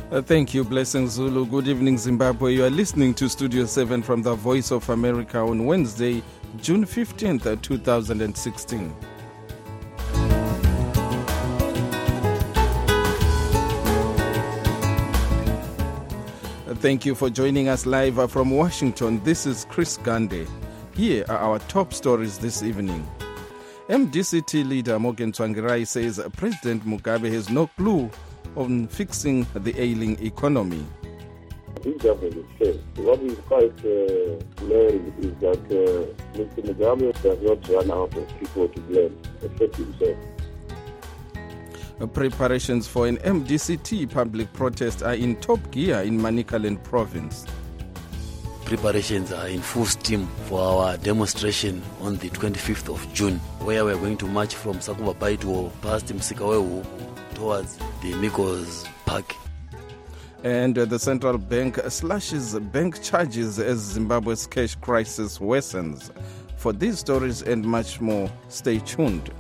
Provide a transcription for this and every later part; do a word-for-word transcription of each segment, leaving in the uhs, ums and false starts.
Uh, thank you, Blessing Zulu. Good evening, Zimbabwe. You are listening to Studio seven from the Voice of America on Wednesday, June fifteenth, two thousand sixteen. Uh, thank you for joining us live uh, from Washington. This is Chris Gande. Here are our top stories this evening. M D C T leader Morgan Tsvangirai says President Mugabe has no clue on fixing the ailing economy. This government is failed. What is quite uh, glaring is that uh, Mister Mugabe does not run out of people to blame, except himself. Uh, preparations for an M D C T public protest are in top gear in Manicaland province. Preparations are in full steam for our demonstration on the twenty-fifth of June, where we are going to march from Sakuba Baito past Msikawewu towards the Migos Park. And uh, the central bank slashes bank charges as Zimbabwe's cash crisis worsens. For these stories and much more, stay tuned.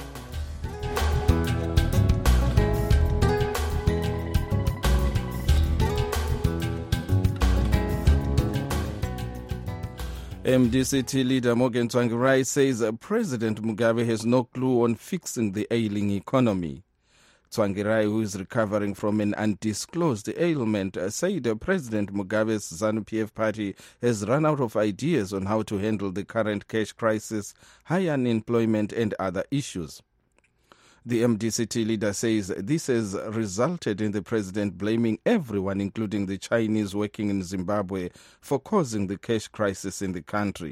M D C T leader Morgan Tsvangirai says President Mugabe has no clue on fixing the ailing economy. Tsvangirai, who is recovering from an undisclosed ailment, said President Mugabe's ZANU-P F party has run out of ideas on how to handle the current cash crisis, high unemployment and other issues. The M D C T leader says this has resulted in the president blaming everyone, including the Chinese working in Zimbabwe, for causing the cash crisis in the country.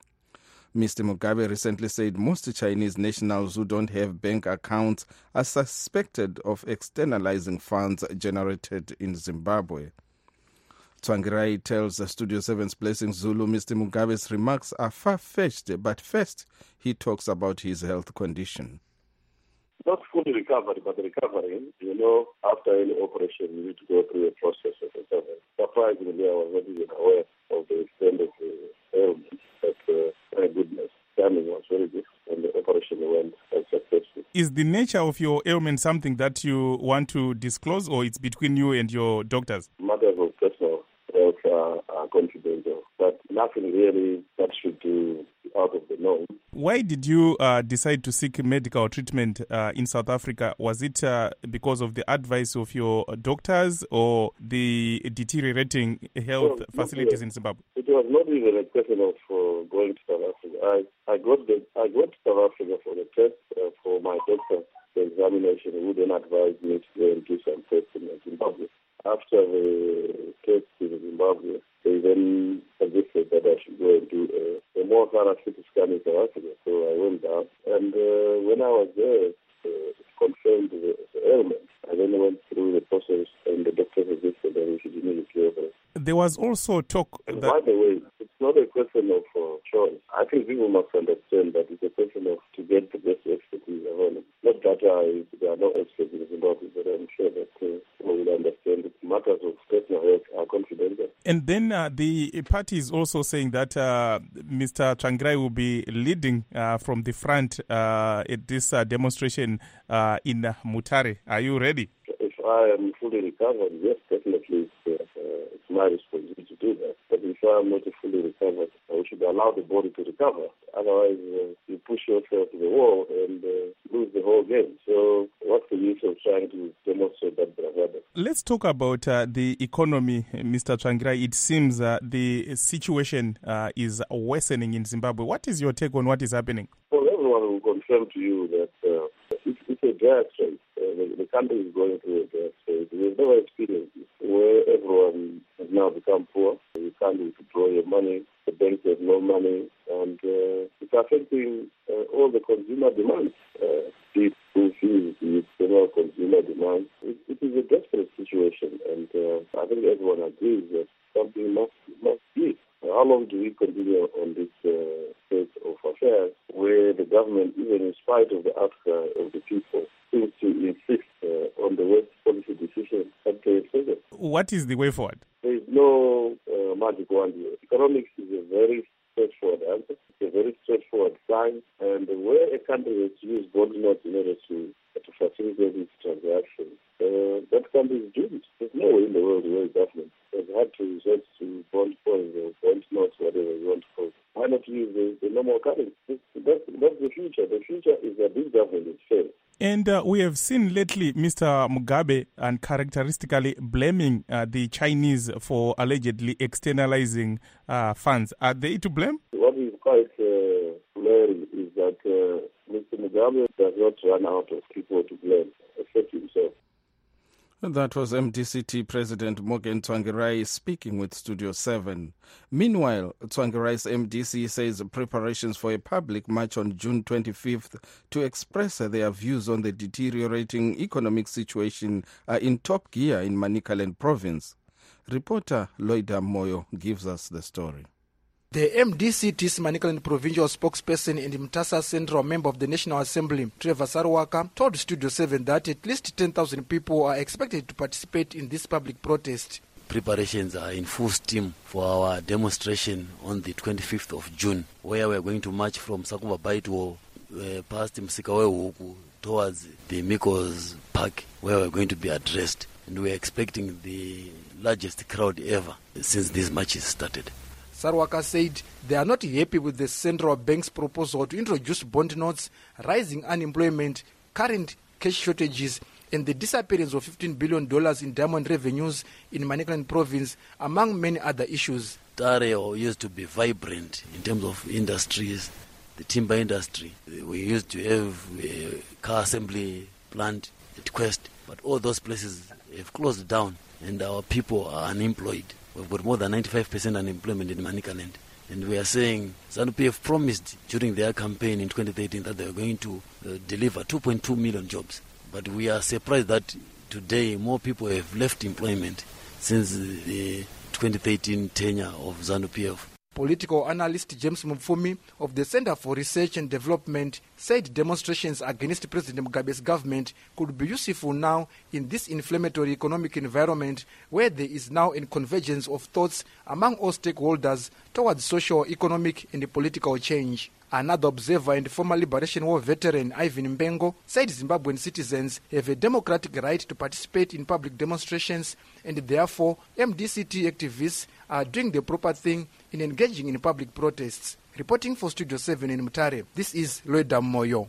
Mister Mugabe recently said most Chinese nationals who don't have bank accounts are suspected of externalizing funds generated in Zimbabwe. Tsvangirai tells Studio seven's Blessing Zulu Mister Mugabe's remarks are far-fetched, but first he talks about his health condition. Not fully recovered, but recovering. You know, after any operation, you need to go through a process of recovery. Surprisingly, I was not even aware of the extent of the ailment, but uh, thank goodness, timing was very good, and the operation went successfully. Is the nature of your ailment something that you want to disclose, or it's between you and your doctors? Matters of personal health are, are confidential, but nothing really that should be out of the norm. Why did you uh, decide to seek medical treatment uh, in South Africa? Was it uh, because of the advice of your doctors or the deteriorating health well, facilities really. in Zimbabwe? It was not even a question of uh, going to South Africa. I, I got the I got to South Africa for the test uh, for my doctor, the examination, who then advised me to go and do some tests in Zimbabwe. After the test in Zimbabwe, they then suggested that I should go and do a, a more thorough C T scan in South Africa. So I went down, and uh, when I was there, uh, it confirmed the, the ailment. I then went through the process, and the doctor suggested that we should immediately operate. There was also talk and that... By the way, it's not a question of uh, choice. I think people must understand that it's a question of to get the best expertise available. Not that I, there are no experts in Zimbabwe, but I'm sure that uh, people will understand that matters of personal health are confidential. And then uh, the party is also saying that uh, Mister Tsvangirai will be leading uh, from the front uh, at this uh, demonstration uh, in uh, Mutare. Are you ready? If I am fully recovered, yes, definitely it's, uh, uh, it's my responsibility to do that. But if I am not fully recovered, we should allow the body to recover. Otherwise, uh, you push yourself to the wall and uh, lose the whole game. So what's the use of trying to demonstrate that bravado? Let's talk about uh, the economy, Mister Tsvangirai. It seems uh, the situation uh, is worsening in Zimbabwe. What is your take on what is happening? Well, everyone will confirm to you that uh, it's, it's a dry strait. Uh, the, the country is going through a dry strait. We've never experienced this, where everyone has now become poor. You can't withdraw your money. The banks have no money, and uh, it's affecting uh, all the consumer demands. Uh, be it school fees, be it general consumer demand. It, it is a desperate situation, and uh, I think everyone agrees that something must must be. How long do we continue on this uh, state of affairs where the government, even in spite of the outcry of the people, seems to insist uh, on the worst policy decision that they have taken? What is the way forward? There is no uh, magic wand here. Economics is a very straightforward answer. It's a very straightforward science. And where a country has used bond notes in order to, to facilitate its transactions, uh, that country is doomed. There's no way in the world And uh, we have seen lately Mister Mugabe uncharacteristically blaming uh, the Chinese for allegedly externalizing uh, funds. Are they to blame? What is quite uh, glaring is that uh, Mister Mugabe does not run out of people to blame, except himself. That was M D C T President Morgan Tsvangirai speaking with Studio seven. Meanwhile, Tsvangirai's M D C says preparations for a public march on June twenty-fifth to express their views on the deteriorating economic situation are in top gear in Manicaland province. Reporter Loida Moyo gives us the story. The M D C T's Manicaland provincial spokesperson and Mtasa Central member of the National Assembly, Trevor Sarwaka, told Studio seven that at least ten thousand people are expected to participate in this public protest. Preparations are in full steam for our demonstration on the twenty-fifth of June, where we are going to march from Sakuba Baito uh, past Msikawe Huku towards the Mikos Park, where we are going to be addressed. And we are expecting the largest crowd ever since this march is started. Sarwaka said they are not happy with the central bank's proposal to introduce bond notes, rising unemployment, current cash shortages, and the disappearance of fifteen billion dollars in diamond revenues in Manicaland province, among many other issues. Tare used to be vibrant in terms of industries, the timber industry. We used to have a car assembly plant at Quest, but all those places have closed down and our people are unemployed. We've got more than ninety-five percent unemployment in Manicaland. And we are saying ZANU-P F promised during their campaign in twenty thirteen that they were going to uh, deliver two point two million jobs. But we are surprised that today more people have left employment since the twenty thirteen tenure of ZANU-P F. Political analyst James Mufumi of the Center for Research and Development said demonstrations against President Mugabe's government could be useful now in this inflammatory economic environment where there is now a convergence of thoughts among all stakeholders towards social, economic and political change. Another observer and former Liberation War veteran Ivan Mbengo said Zimbabwean citizens have a democratic right to participate in public demonstrations and therefore M D C T activists are doing the proper thing in engaging in public protests. Reporting for Studio seven in Mutare, this is Loida Moyo.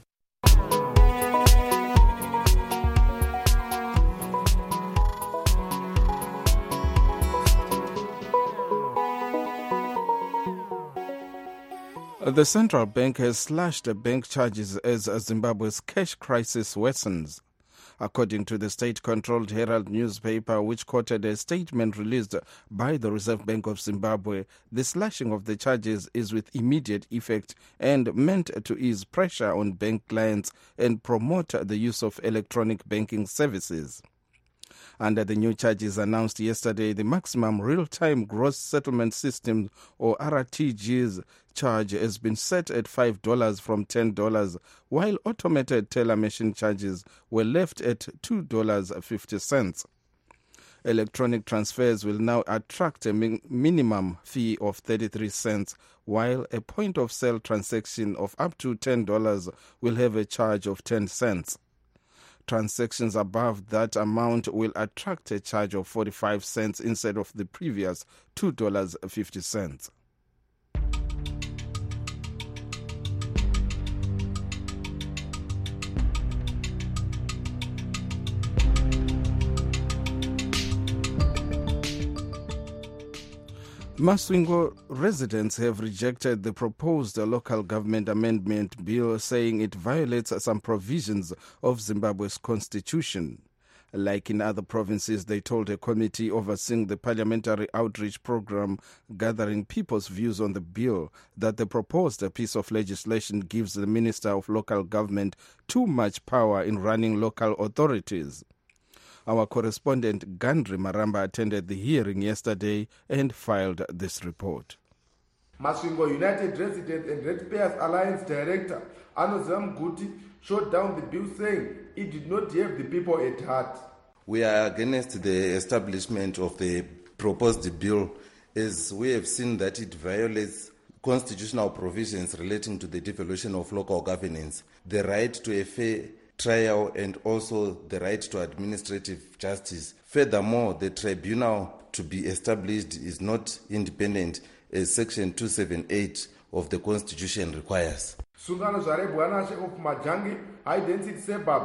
The central bank has slashed bank charges as Zimbabwe's cash crisis worsens. According to the state-controlled Herald newspaper, which quoted a statement released by the Reserve Bank of Zimbabwe, the slashing of the charges is with immediate effect and meant to ease pressure on bank clients and promote the use of electronic banking services. Under the new charges announced yesterday, the maximum real-time gross settlement system, or R T G's, charge has been set at five dollars from ten dollars, while automated teller machine charges were left at two dollars and fifty cents. Electronic transfers will now attract a min- minimum fee of thirty-three cents, while a point-of-sale transaction of up to ten dollars will have a charge of ten cents. Transactions above that amount will attract a charge of forty-five cents instead of the previous two dollars and fifty cents. Masvingo residents have rejected the proposed local government amendment bill, saying it violates some provisions of Zimbabwe's constitution. Like in other provinces, they told a committee overseeing the parliamentary outreach program gathering people's views on the bill that the proposed piece of legislation gives the Minister of Local Government too much power in running local authorities. Our correspondent Gandri Maramba attended the hearing yesterday and filed this report. Masvingo United Residents and Ratepayers Alliance Director Anozam Guti shot down the bill, saying it did not have the people at heart. We are against the establishment of the proposed bill, as we have seen that it violates constitutional provisions relating to the devolution of local governance, the right to a fair trial and also the right to administrative justice. Furthermore, the tribunal to be established is not independent, as Section two seventy-eight of the Constitution requires. Sungano Zarebwanashe of Majangi, high density suburbs,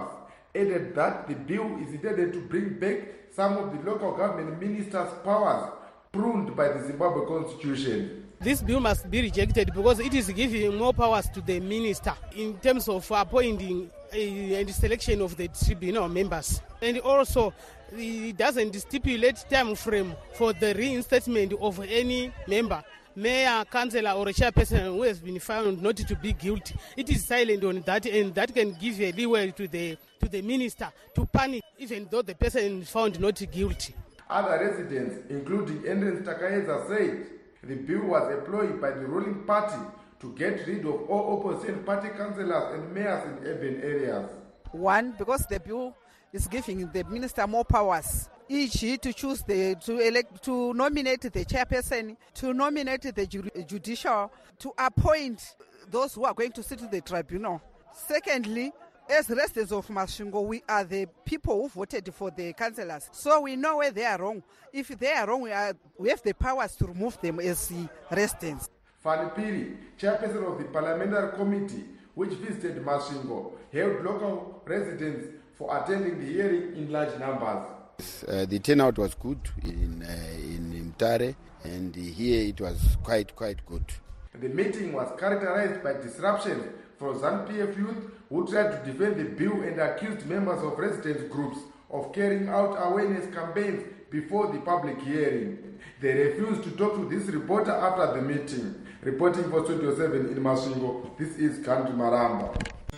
added that the bill is intended to bring back some of the local government ministers' powers pruned by the Zimbabwe Constitution. This bill must be rejected because it is giving more powers to the minister in terms of appointing and selection of the tribunal members. And also, it doesn't stipulate time frame for the reinstatement of any member, mayor, councillor or chairperson who has been found not to be guilty. It is silent on that, and that can give a leeway to the to the minister to punish even though the person is found not guilty. Other residents, including Endrens Takaeza, said the bill was employed by the ruling party to get rid of all opposition party councillors and mayors in urban areas. One, because the bill is giving the minister more powers, for example to choose the to elect to nominate the chairperson, to nominate the judicial, to appoint those who are going to sit in the tribunal. Secondly, as residents of Masvingo, we are the people who voted for the councillors, so we know where they are wrong. If they are wrong, we, are, we have the powers to remove them as the residents. Fanny Piri, chairperson of the parliamentary committee which visited Masvingo, hailed local residents for attending the hearing in large numbers. Uh, the turnout was good in uh, in Mtare, and here it was quite quite good. The meeting was characterized by disruptions from ZANU-P F youth who tried to defend the bill and accused members of residents groups of carrying out awareness campaigns before the public hearing. They refused to talk to this reporter after the meeting. Reporting for Studio seven in Masvingo, this is Kanti Maramba.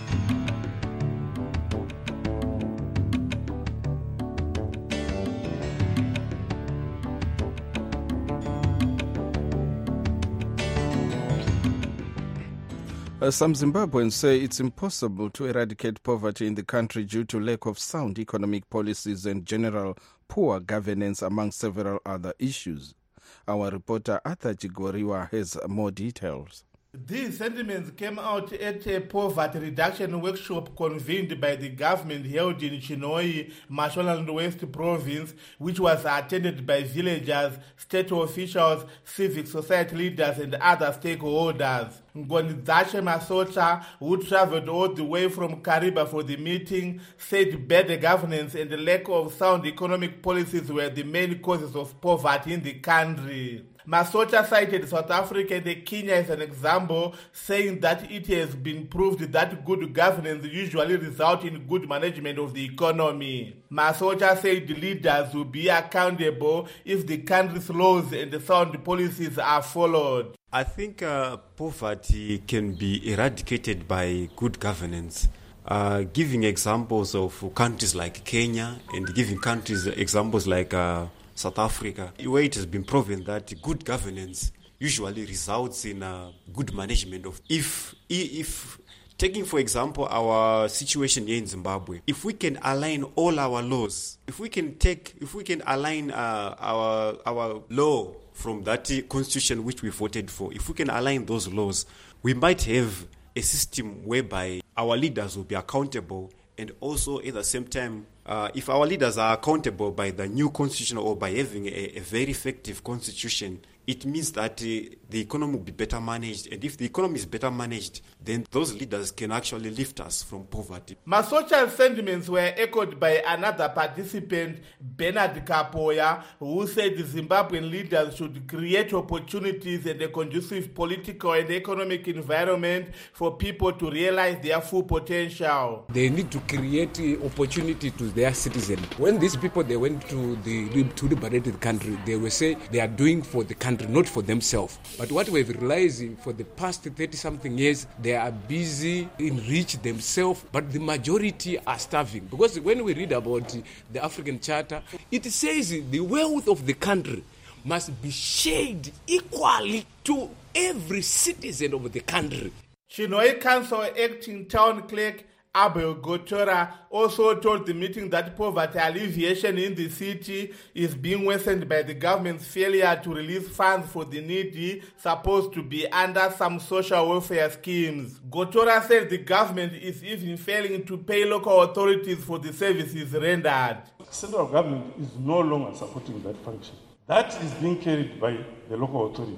Uh, some Zimbabweans say it's impossible to eradicate poverty in the country due to lack of sound economic policies and general poor governance, among several other issues. Our reporter Arthur Chigoriwa has more details. These sentiments came out at a poverty reduction workshop convened by the government held in Chinhoyi, Mashonaland West Province, which was attended by villagers, state officials, civic society leaders and other stakeholders. Ngonizache Masota, who traveled all the way from Kariba for the meeting, said bad governance and the lack of sound economic policies were the main causes of poverty in the country. Masota cited South Africa and Kenya as an example, saying that it has been proved that good governance usually results in good management of the economy. Masota said leaders will be accountable if the country's laws and the sound policies are followed. I think uh, poverty can be eradicated by good governance. Uh, giving examples of countries like Kenya and giving countries examples like uh, South Africa, where it has been proven that good governance usually results in uh, good management of. If, if taking for example our situation here in Zimbabwe, if we can align all our laws, if we can take, if we can align uh, our our law from that constitution which we voted for, if we can align those laws, we might have a system whereby our leaders will be accountable, and also at the same time, Uh, if our leaders are accountable by the new constitution or by having a, a very effective constitution, it means that uh, the economy will be better managed. And if the economy is better managed, then those leaders can actually lift us from poverty. Masocha's sentiments were echoed by another participant, Bernard Kapoya, who said the Zimbabwean leaders should create opportunities and a conducive political and economic environment for people to realize their full potential. They need to create uh, opportunity to their citizens. When these people, they went to the to liberate the country, they will say they are doing for the country, not for themselves. But what we've realized for the past thirty-something years, they are busy enrich themselves, but the majority are starving. Because when we read about the African Charter, it says the wealth of the country must be shared equally to every citizen of the country. Chinhoyi Council acting town clerk Abel Gotora also told the meeting that poverty alleviation in the city is being worsened by the government's failure to release funds for the needy supposed to be under some social welfare schemes. Gotora said the government is even failing to pay local authorities for the services rendered. The central government is no longer supporting that function. That is being carried by the local authority.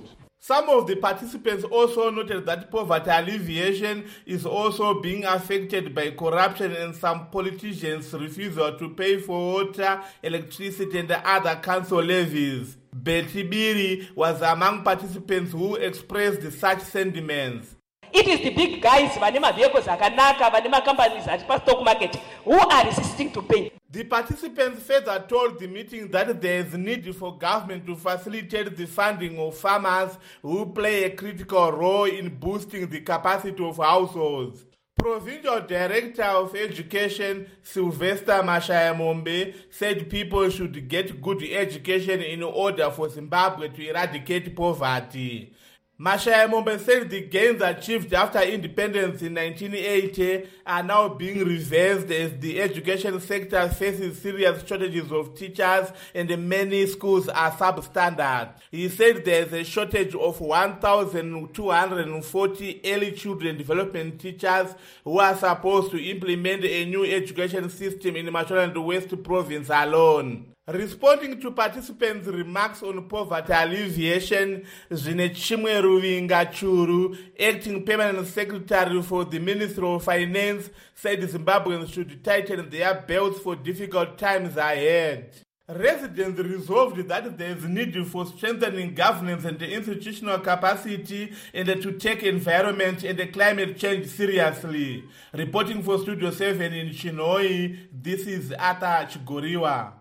Some of the participants also noted that poverty alleviation is also being affected by corruption and some politicians' refusal to pay for water, electricity and other council levies. Betty Biri was among participants who expressed such sentiments. It is the big guys, vanema vehicles, akanaka, vanema companies at stock market who are resisting to pay. The participants further told the meeting that there is need for government to facilitate the funding of farmers who play a critical role in boosting the capacity of households. Provincial Director of Education Sylvester Mashayamombe said people should get good education in order for Zimbabwe to eradicate poverty. Mashayamombe said the gains achieved after independence in nineteen eighty are now being reversed as the education sector faces serious shortages of teachers and many schools are substandard. He said there is a shortage of one thousand two hundred forty early children development teachers who are supposed to implement a new education system in Mashonaland West Province alone. Responding to participants' remarks on poverty alleviation, Zinechimwe Ruvinga Churu, acting permanent secretary for the Ministry of Finance, said Zimbabweans should tighten their belts for difficult times ahead. Residents resolved that there is need for strengthening governance and institutional capacity and to take environment and climate change seriously. Reporting for Studio seven in Chinhoyi, this is Ata Chigoriwa.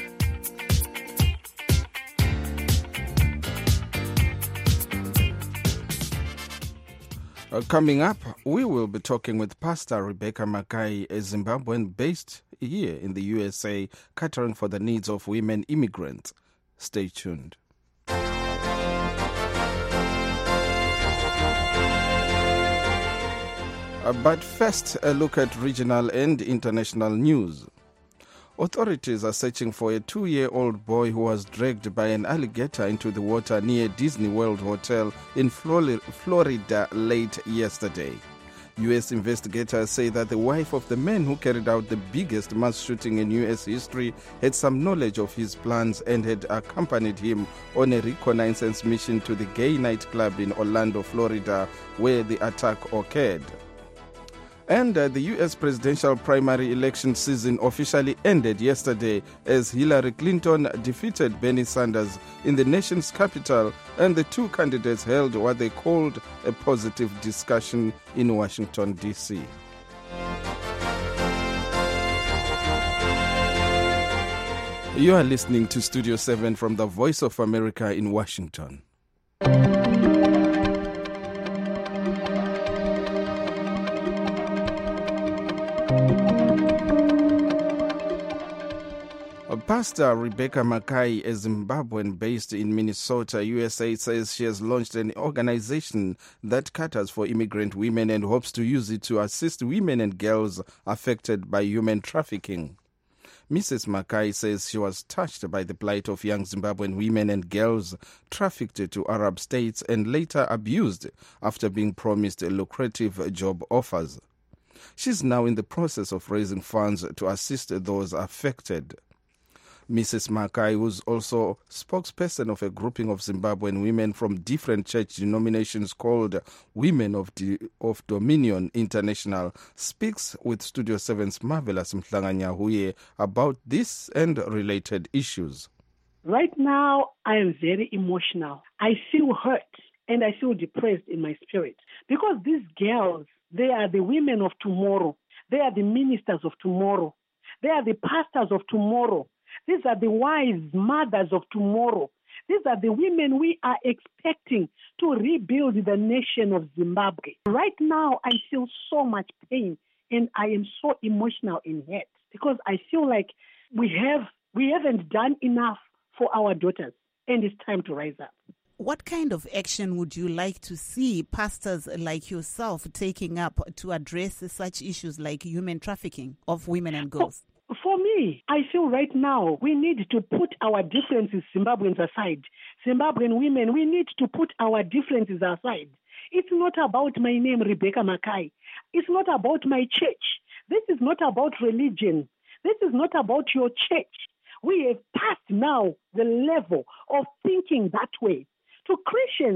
Uh, coming up, we will be talking with Pastor Rebecca Mackay, a Zimbabwean based here in the U S A, catering for the needs of women immigrants. Stay tuned. Uh, but first, a look at regional and international news. Authorities are searching for a two-year-old boy who was dragged by an alligator into the water near Disney World Hotel in Florida late yesterday. U S investigators say that the wife of the man who carried out the biggest mass shooting in U S history had some knowledge of his plans and had accompanied him on a reconnaissance mission to the gay nightclub in Orlando, Florida, where the attack occurred. And uh, the U S presidential primary election season officially ended yesterday as Hillary Clinton defeated Bernie Sanders in the nation's capital, and the two candidates held what they called a positive discussion in Washington, D C. You are listening to Studio seven from the Voice of America in Washington. Pastor Rebecca Mackay, a Zimbabwean based in Minnesota, U S A, says she has launched an organization that caters for immigrant women and hopes to use it to assist women and girls affected by human trafficking. Missus Mackay says she was touched by the plight of young Zimbabwean women and girls trafficked to Arab states and later abused after being promised lucrative job offers. She's now in the process of raising funds to assist those affected. Missus Mackay, who's also spokesperson of a grouping of Zimbabwean women from different church denominations called Women of, D- of Dominion International, speaks with Studio seven's Marvelous Mhlanganyahuye about this and related issues. Right now, I am very emotional. I feel hurt and I feel depressed in my spirit because these girls, they are the women of tomorrow. They are the ministers of tomorrow. They are the pastors of tomorrow. These are the wives, mothers of tomorrow. These are the women we are expecting to rebuild the nation of Zimbabwe. Right now, I feel so much pain and I am so emotional in head because I feel like we have we haven't done enough for our daughters and it's time to rise up. What kind of action would you like to see pastors like yourself taking up to address such issues like human trafficking of women and girls? For me, I feel right now we need to put our differences, Zimbabweans, aside. Zimbabwean women, we need to put our differences aside. It's not about my name, Rebecca Mackay. It's not about my church. This is not about religion. This is not about your church. We have passed now the level of thinking that way. To Christians,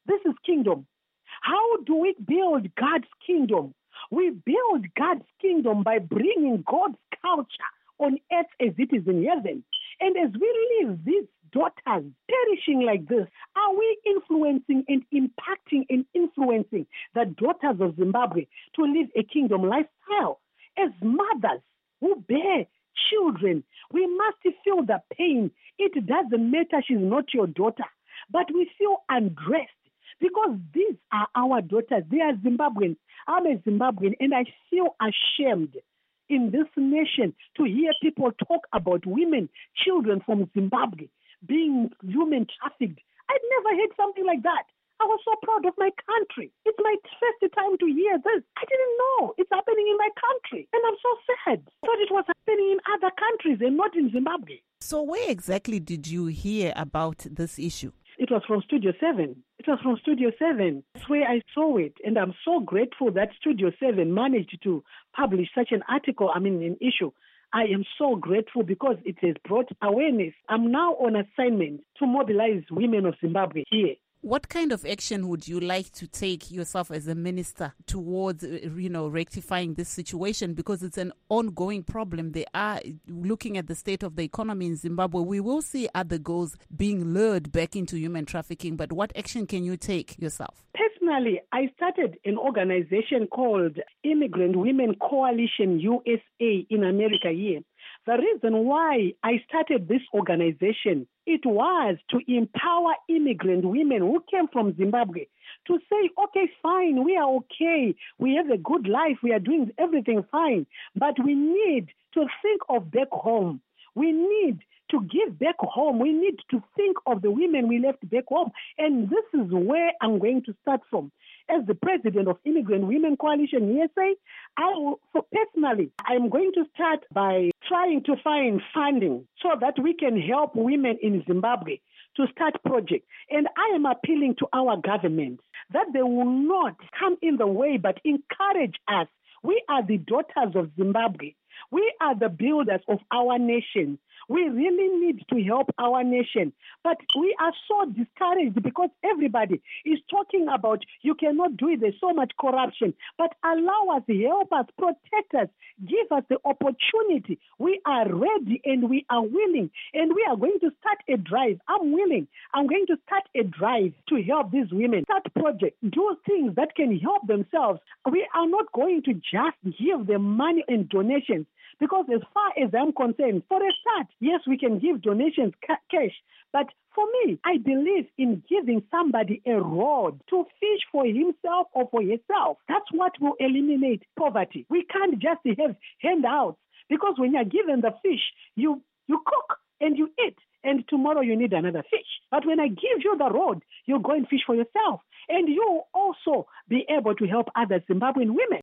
This is kingdom. How do we build God's kingdom? We build God's kingdom by bringing God's culture on earth as it is in heaven. And as we leave these daughters perishing like this, are we influencing and impacting and influencing the daughters of Zimbabwe to live a kingdom lifestyle? As mothers who bear children, we must feel the pain. It doesn't matter she's not your daughter, but we feel undressed because these are our daughters. They are Zimbabweans. I'm a Zimbabwean, and I feel ashamed in this nation to hear people talk about women, children from Zimbabwe being human trafficked. I'd never heard something like that. I was so proud of my country. It's my first time to hear this. I didn't know it's happening in my country. And I'm so sad. I thought it was happening in other countries and not in Zimbabwe. So where exactly did you hear about this issue? It was from Studio seven. It was from Studio seven. That's where I saw it. And I'm so grateful that Studio seven managed to publish such an article, I mean, an issue. I am so grateful because it has brought awareness. I'm now on assignment to mobilize women of Zimbabwe here. What kind of action would you like to take yourself as a minister towards, you know, rectifying this situation? Because it's an ongoing problem. They are looking at the state of the economy in Zimbabwe. We will see other girls being lured back into human trafficking. But what action can you take yourself? Personally, I started an organization called Immigrant Women Coalition U S A in America here. The reason why I started this organization, it was to empower immigrant women who came from Zimbabwe to say, okay, fine, we are okay, we have a good life, we are doing everything fine, but we need to think of back home. We need to give back home. We need to think of the women we left back home. And this is where I'm going to start from. As the president of Immigrant Women Coalition U S A, I will, so personally, I'm going to start by trying to find funding so that we can help women in Zimbabwe to start projects. And I am appealing to our government that they will not come in the way but encourage us. We are the daughters of Zimbabwe. We are the builders of our nation. We really need to help our nation. But we are so discouraged because everybody is talking about you cannot do it. There's so much corruption. But allow us, help us, protect us, give us the opportunity. We are ready and we are willing. And we are going to start a drive. I'm willing. I'm going to start a drive to help these women. Start projects. Do things that can help themselves. We are not going to just give them money and donations. Because as far as I'm concerned, for a start, yes, we can give donations, ca- cash. But for me, I believe in giving somebody a rod to fish for himself or for herself. That's what will eliminate poverty. We can't just have handouts. Because when you're given the fish, you, you cook and you eat. And tomorrow you need another fish. But when I give you the rod, you go and fish for yourself. And you also be able to help other Zimbabwean women.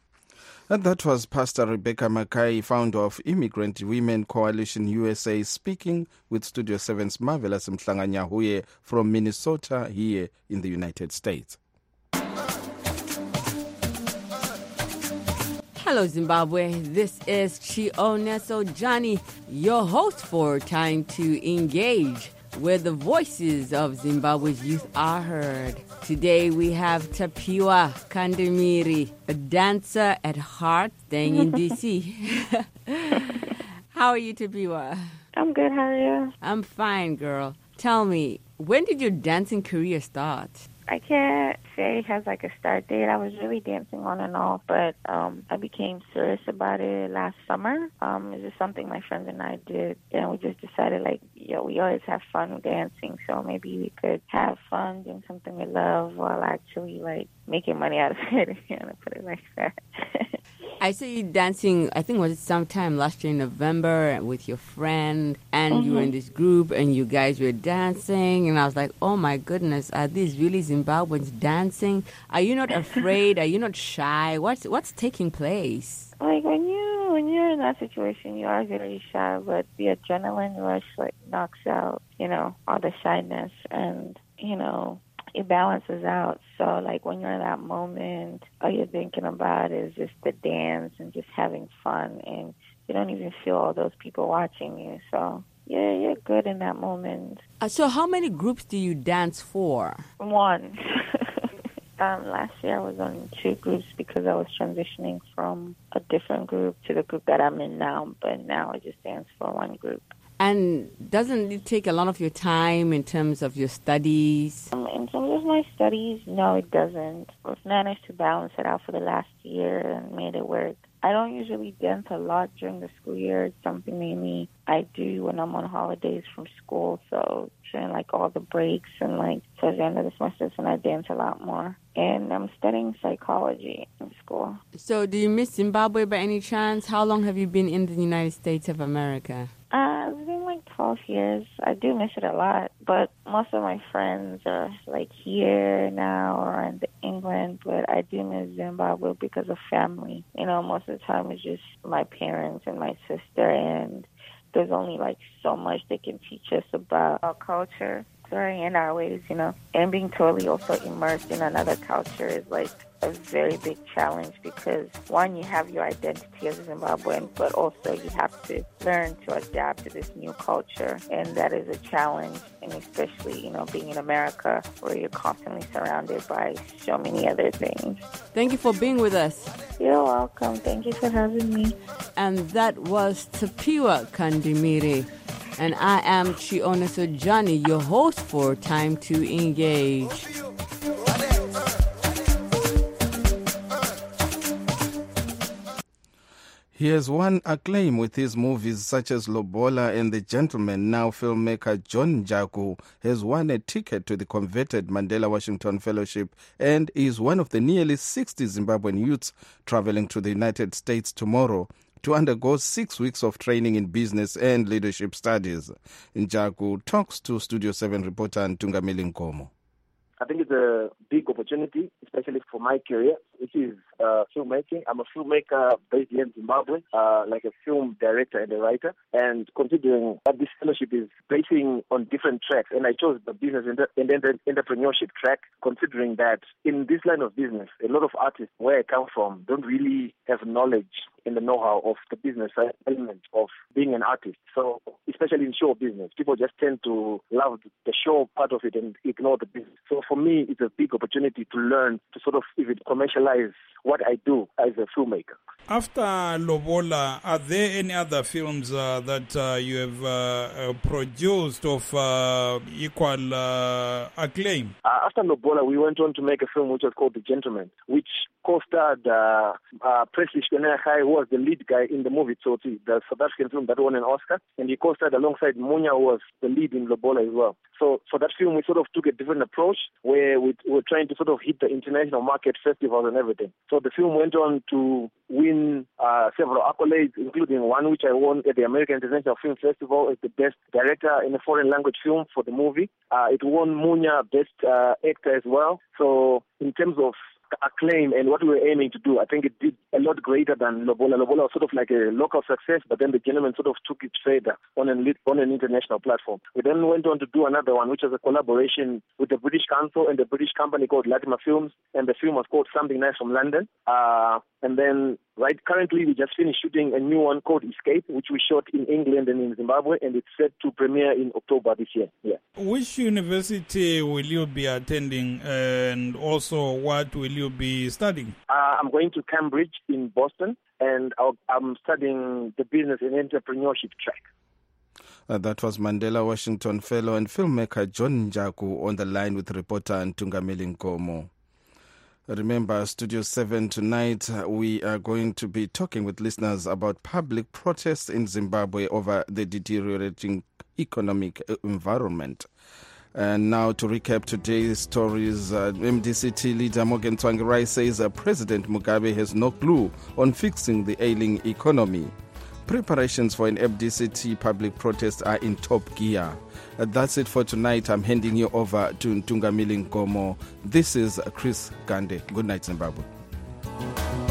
And that was Pastor Rebecca Mackay, founder of Immigrant Women Coalition U S A, speaking with Studio seven's Marvelous Mhlanganyahuye from Minnesota here in the United States. Hello, Zimbabwe. This is Chioneso Johnny, your host for Time to Engage, where the voices of Zimbabwe's youth are heard. Today we have Tapiwa Kandemiri, a dancer at heart, staying in D C How are you, Tapiwa? I'm good, how are you? I'm fine, girl. Tell me, when did your dancing career start? I can't say it has like a start date. I was really dancing on and off, but um, I became serious about it last summer. Um, it's just something my friends and I did, and we just decided, like, yo, we always have fun dancing, so maybe we could have fun doing something we love while actually, like, making money out of it, if you want to put it like that. I saw you dancing, I think it was sometime last year in November with your friend, and mm-hmm. you were in this group, and you guys were dancing, and I was like, oh my goodness, are these really Zimbabweans dancing? Are you not afraid? Are you not shy? What's what's taking place? Like, when you when you're in that situation, you are very shy, but the adrenaline rush, like, knocks out, you know, all the shyness, and, you know, it balances out. So, like, when you're in that moment, all you're thinking about is just the dance and just having fun, and you don't even feel all those people watching you. So yeah, you're good in that moment. Uh, so how many groups do you dance for? One. um, last year I was on two groups because I was transitioning from a different group to the group that I'm in now, but now I just dance for one group. And doesn't it take a lot of your time in terms of your studies? Um, in terms of my studies, no, it doesn't. I've managed to balance it out for the last year and made it work. I don't usually dance a lot during the school year. It's something mainly I do when I'm on holidays from school. So during like all the breaks and like towards the end of the semester, and I dance a lot more. And I'm studying psychology in school. So do you miss Zimbabwe by any chance? How long have you been in the United States of America? Uh, it's been like twelve years. I do miss it a lot, but most of my friends are like here now or in England, but I do miss Zimbabwe because of family. You know, most of the time it's just my parents and my sister, and there's only like so much they can teach us about our culture, sorry, and our ways, you know. And being totally also immersed in another culture is like a very big challenge because, one, you have your identity as a Zimbabwean, but also you have to learn to adapt to this new culture, and that is a challenge, and especially, you know, being in America where you're constantly surrounded by so many other things. Thank you for being with us. You're welcome. Thank you for having me. And that was Tapiwa Kandimiri. And I am Chiona Sojani, your host for Time to Engage. He has won acclaim with his movies such as Lobola and The Gentleman. Now filmmaker John Njaku has won a ticket to the coveted Mandela Washington Fellowship and is one of the nearly sixty Zimbabwean youths traveling to the United States tomorrow to undergo six weeks of training in business and leadership studies. Njaku talks to Studio seven reporter Ntungamili Nkomo. I think it's a big opportunity, especially for my career, which is uh, filmmaking. I'm a filmmaker based here in Zimbabwe, uh, like a film director and a writer. And considering that this fellowship is basing on different tracks, and I chose the business and the entrepreneurship track, considering that in this line of business, a lot of artists, where I come from, don't really have knowledge and the know-how of the business element of being an artist. So, especially in show business, people just tend to love the show part of it and ignore the business. So for me, it's a big opportunity to learn, to sort of even commercialize what I do as a filmmaker. After Lobola, are there any other films uh, that uh, you have uh, uh, produced of uh, equal uh, acclaim? Uh, after Lobola, we went on to make a film which was called The Gentleman, which co-starred uh, uh, Presley Shkenehai, who was the lead guy in the movie Tsotsi, the South African film that won an Oscar, and he co-starred alongside Munya, who was the lead in Lobola as well. So for that film, we sort of took a different approach where we were trying to sort of hit the international market, festivals and everything. So the film went on to win uh, several accolades, including one which I won at the American International Film Festival as the best director in a foreign language film for the movie. Uh, it won Munya Best uh, Actor as well. So in terms of acclaim and what we were aiming to do, I think it did a lot greater than Lobola. Lobola was sort of like a local success, but then The Gentleman sort of took it further on an, on an international platform. We then went on to do another one, which was a collaboration with the British Council and the British company called Latimer Films, and the film was called Something Nice from London. Uh, and then right currently we just finished shooting a new one called Escape, which we shot in England and in Zimbabwe, and it's set to premiere in October this year. Yeah. Which university will you be attending, and also what will you be studying? Uh, I'm going to Cambridge in Boston, and I'll, I'm studying the business and entrepreneurship track. Uh, that was Mandela Washington Fellow and filmmaker John Njaku on the line with reporter Ntungamili Nkomo. Remember, Studio seven tonight, uh, we are going to be talking with listeners about public protests in Zimbabwe over the deteriorating economic environment. And now to recap today's stories, uh, M D C T leader Morgan Tsvangirai says uh, President Mugabe has no clue on fixing the ailing economy. Preparations for an M D C T public protest are in top gear. Uh, that's it for tonight. I'm handing you over to Ntungamili Nkomo. This is Chris Gande. Good night, Zimbabwe.